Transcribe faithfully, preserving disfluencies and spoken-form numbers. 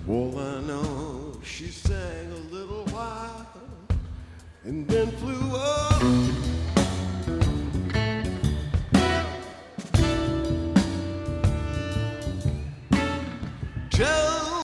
All I know, she sang a little while and then flew up.